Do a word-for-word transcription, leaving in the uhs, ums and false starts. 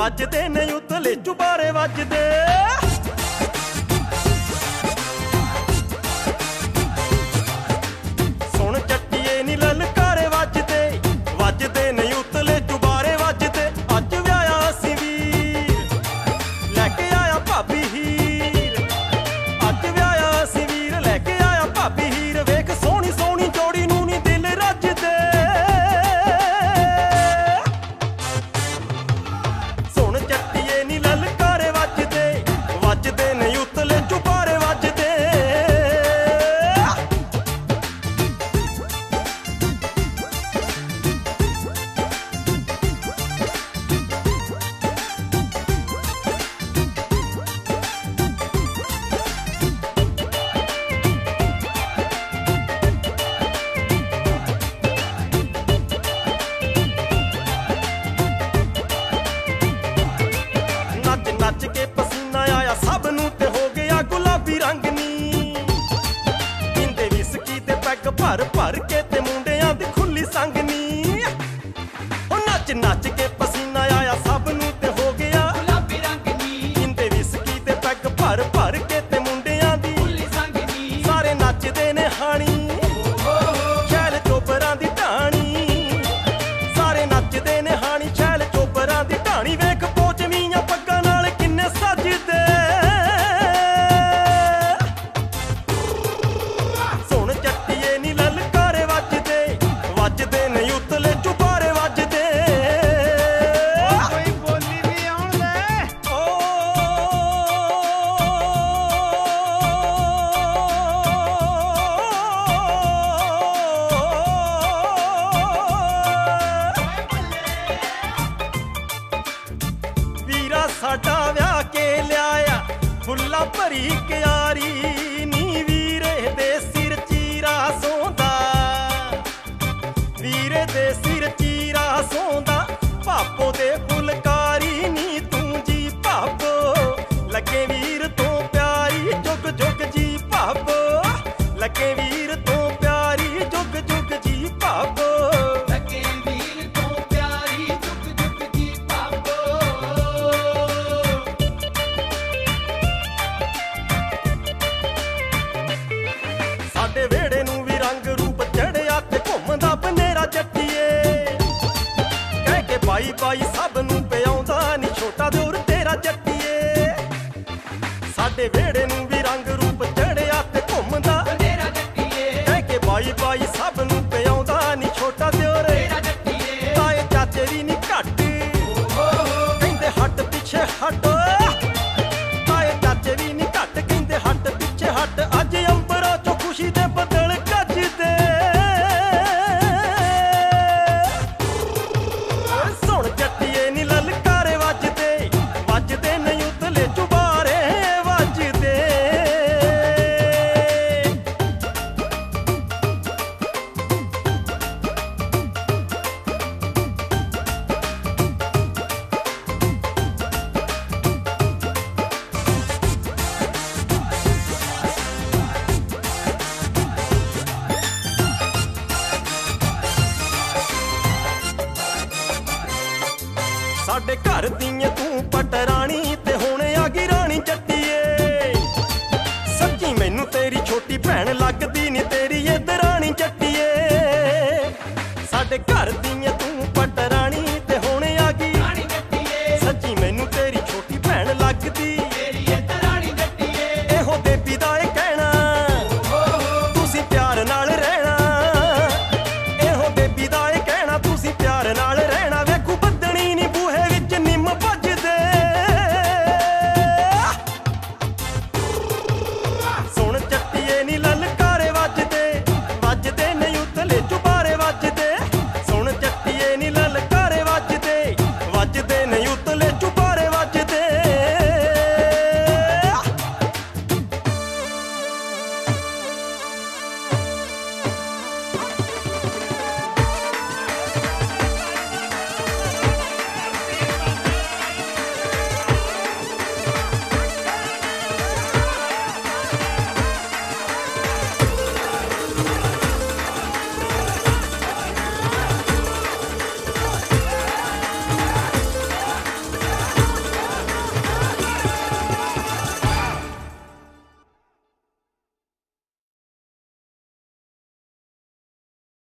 ਵੱਜਦੇ ਨੇ ਉਤਲੇ ਚੁਬਾਰੇ ਵੱਜਦੇ। ਸੁਣ ਚੱਟੀਏ ਨੀ ਲਲਕਾਰੇ ਵੱਜਦੇ, ਵੱਜਦੇ ਨੇ ਉਤਲੇ ਚੁਬਾਰੇ ਵੱਜਦੇ। ਅੱਜ ਵਿਆਹਿਆ ਅਸੀਂ ਵੀਰ ਲੈ ਕੇ ਆਇਆ ਭਾਬੀ ਹੀਰ, ਅੱਜ ਵਿਆਹਿਆ ਅਸੀਂ ਵੀਰ ਲੈ ਕੇ ਆਇਆ ਭਾਬੀ ਹੀਰ। ਵੇਖ ਸੋਹਣੀ ਸੋਹਣੀ ਜੋੜੀ ਨੂੰ ਨੀ ਦਿਲ ਰੱਜਦੇ। ਸੁਣ ਚੱਟੀਏ ਨੀ ਲਲਕਾਰੇ ਵੱਜਦੇ, ਵੱਜਦੇ ਨੇ ਉਤਲੇ ਚੁਬਾਰੇ ਵੱਜਦੇ। ਨੱਚ ਨੱਚ ਕੇ ਪਸੀਨਾ ਆਇਆ ਸਭ ਨੂੰ ਤੇ ਹੋ ਗਿਆ ਗੁਲਾਬੀ ਰੰਗ ਨੀ। ਪੀਂਦੇ ਵਿਸਕੀ ਤੇ ਪੈਗ ਭਰ ਭਰ ਕੇ ਤੇ ਮੁੰਡਿਆਂ ਦੀ ਖੁੱਲੀ ਸੰਗ ਨੀ। ਉਹ ਨੱਚ ਨੱਚ ਕੇ ਪਸੀਨਾ ਆਇਆ ਸਭ ਨੂੰ ਤੇ ਹੋ ਗਿਆ ਗੁਲਾਬੀ ਰੰਗ ਨੀ। ਪੀਂਦੇ ਵਿਸਕੀ ਤੇ ਪੈਗ ਭਰ ਭਰ ਕੇ ਤੇ ਮੁੰਡਿਆਂ ਦੀ ਖੁੱਲੀ ਸੰਗ ਨੀ। ਸਾਰੇ ਨੱਚਦੇ ਨੇ ਹਾਣੀ ਛੈਲ ਚੋਬਰਾਂ ਦੀ ਢਾਣੀ। ਸਾਰੇ ਨੱਚਦੇ ਨੇ ਹਾਣੀ ਛੈਲ ਚੋਬਰਾਂ ਦੀ ਢਾਣੀ। ਵੇਖ ਪੋਚਵੀਆਂ ਪੱਗਾਂ ਨਾਲ ਕਿੰਨੇ ਸੱਜਦੇ। ਸੁਣ ਚੱਟੀਏ ਨੀ ਲਲਕਾਰੇ ਵੱਜਦੇ, ਵੱਜਦੇ ਨੇ ਉਤਲੇ ਚੁਬਾਰੇ ਵੱਜਦੇ। ਕੋਈ ਬੋਲੀ ਵੀ ਆਉਣ ਦੇ। ਵੀਰਾ ਸਾਡਾ ਵਿਆਹ ਕੇ ਲਿਆਇਆ ਫੁੱਲਾਂ ਭਰੀ ਕਿਆਰੀ ਨੀ। ਵੀਰੇ ਦੇ ਸਿਰ ਚੀਰਾ ਸੌਂਦਾ, ਵੀਰੇ ਦੇ ਸਿਰ ਚੀਰਾ ਸੌਂਦਾ। ਭਾਪੋ ਦੇ ਫੁਲਕਾਰੀ ਨੀ ਤੂੰ ਜੀ ਭਾਪੋ, ਲੱਗੇ ਵੀਰ ਤੋਂ ਪਿਆਰੀ ਜੁਗ ਜੁਗ ਜੀ ਭਾਪੋ। ਲੱਗੇ ਵੀਰ ਤੋਂ ਪਿਆਰੀ ਜੁਗ ਜੁਗ ਜੀ ਭਾਪੋ। ਲੱਗੇ ਵੀਰ ਤੋਂ ਪਿਆਰੀ ਜੁਗ ਜੁਗ ਜੀ ਭਾਪੋ। ਸਾਡੇ ਵਿਹੜੇ ਨੂੰ ਵੀ ਰੰਗ ਰੂਪ ਚੜਿਆ ਤੇ ਘੁੰਮਦਾ ਬਨੇਰਾ ਜੱਟੀਏ। ਕਹਿ ਕੇ ਬਾਈ ਬਾਈ ਸਭ ਨੂੰ ਪਿਆਉਂਦਾ ਨੀ ਛੋਟਾ ਦਿਓਰ ਤੇਰਾ ਜੱਟੀਏ। ਸਾਡੇ ਵਿਹੜੇ ਨੂੰ ਵੀ ਰੰਗ ਰੂਪ ਚੜਿਆ ਤੇ ਘੁੰਮਦਾ ਬਨੇਰਾ ਜੱਟੀਏ। ਕਹਿ ਕੇ ਬਾਈ ਬਾਈ ਸਭ ਨੂੰ ਪਿਆਉਂਦਾ ਨੀ ਛੋਟਾ ਦਿਓਰ। ਤੇਰਾ ਜੱਟੀਏ। ਤਾਏ ਚਾਚੇ ਵੀ ਨੀ ਘੱਟ ਕਹਿੰਦੇ ਹੱਟ ਪਿੱਛੇ ਹੱਟ। ਤਾਏ ਚਾਚੇ ਵੀ ਨੀ ਘੱਟ ਕਹਿੰਦੇ ਹੱਟ ਪਿੱਛੇ ਹੱਟ। ਅੱਜ ਅੰਬਰਾਂ ਚੋਂ ਖੁਸ਼ੀ ਦੇ ਬੱਦਲ ਗੱਜਦੇ। ਸੁਣ ਚੱਟੀਏ ਨੀ ਲਲਕਾਰੇ ਵੱਜਦੇ, ਵੱਜਦੇ ਨੇ ਉਤਲੇ ਚੁਬਾਰੇ ਵੱਜਦੇ। ਸਾਡੇ ਘਰ ਦੀ